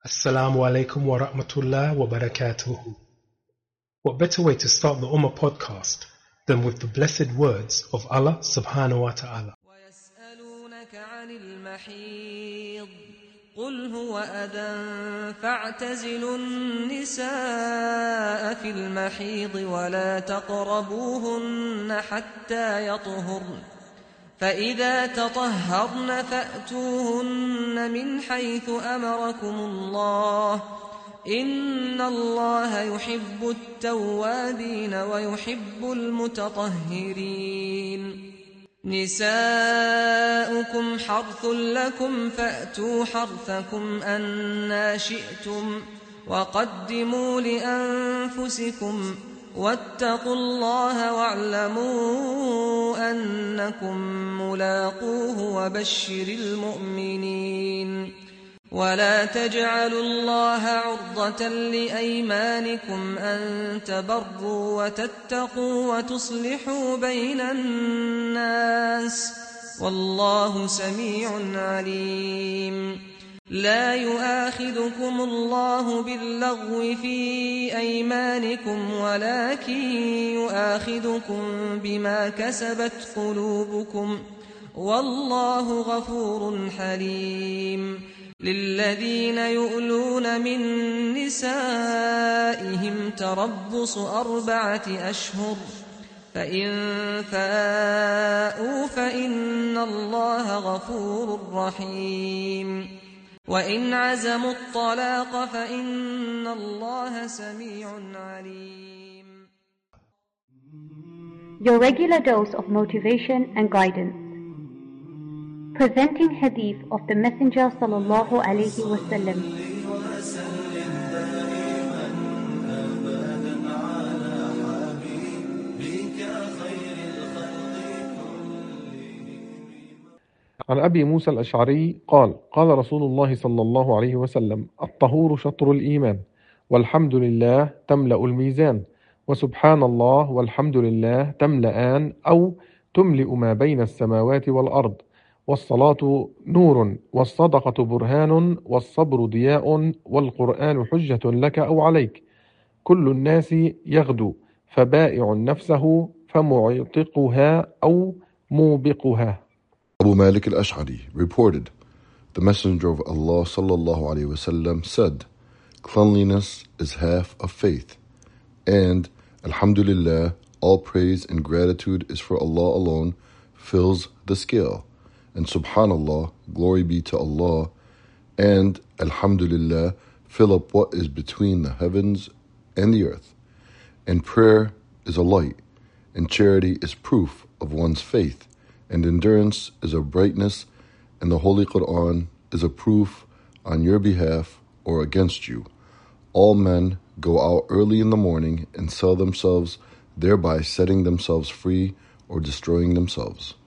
Assalamu alaikum wa rahmatullah wa barakatuhu. What better way to start the Ummah podcast than with the blessed words of Allah subhanahu wa ta'ala. وَيَسْأَلُونَكَ عَنِ الْمَحِيضِ قُلْ هُوَ أَذًى فَاعْتَزِلُوا النِّسَاءَ فِي الْمَحِيضِ وَلَا تَقْرَبُوهُنَّ حَتَّى يَطْهُرْنَ فَإِذَا تَطَهَّرْنَ فَأْتُوهُنَّ مِنْ حَيْثُ أَمَرَكُمُ اللَّهُ إِنَّ اللَّهَ يُحِبُّ التَّوَّابِينَ وَيُحِبُّ الْمُتَطَهِّرِينَ نِسَاؤُكُمْ حَرْثٌ لَكُمْ فَأْتُوا حَرْثَكُمْ أَنَّىٰ شِئْتُمْ وَقَدِّمُوا لِأَنفُسِكُمْ وَاتَّقُوا اللَّهَ وَاعْلَمُوا أَنَّكُمْ مُلَاقُوهُ وَبَشِّرِ الْمُؤْمِنِينَ وَلَا تَجْعَلُوا اللَّهَ عُرْضَةً لِأَيْمَانِكُمْ أَن تَبَرُّوا وَتَتَّقُوا وَتُصْلِحُوا بَيْنَ النَّاسِ وَاللَّهُ سَمِيعٌ عَلِيمٌ لا يؤاخذكم الله باللغو في أيمانكم ولكن يؤاخذكم بما كسبت قلوبكم والله غفور حليم للذين يؤلون من نسائهم تربص 4 أشهر فإن فاءوا فإن الله غفور رحيم وإن عزموا الطلاق فإن الله سميع عليم. Your regular dose of motivation and guidance. Presenting hadith of the Messenger sallallahu alaihi wasallam. عن أبي موسى الأشعري قال قال رسول الله صلى الله عليه وسلم الطهور شطر الإيمان والحمد لله تملأ الميزان وسبحان الله والحمد لله تملأان أو تملئ ما بين السماوات والأرض والصلاة نور والصدقة برهان والصبر ضياء والقرآن حجة لك أو عليك كل الناس يغدو فبائع نفسه فمعتقها أو موبقها. Abu Malik al-Ash'ari reported, the Messenger of Allah sallallahu alaihi wasallam said, cleanliness is half of faith, and alhamdulillah, all praise and gratitude is for Allah alone, fills the scale, and subhanallah, glory be to Allah, and alhamdulillah, fill up what is between the heavens and the earth, and prayer is a light, and charity is proof of one's faith, and endurance is a brightness, and the Holy Quran is a proof on your behalf or against you. All men go out early in the morning and sell themselves, thereby setting themselves free or destroying themselves.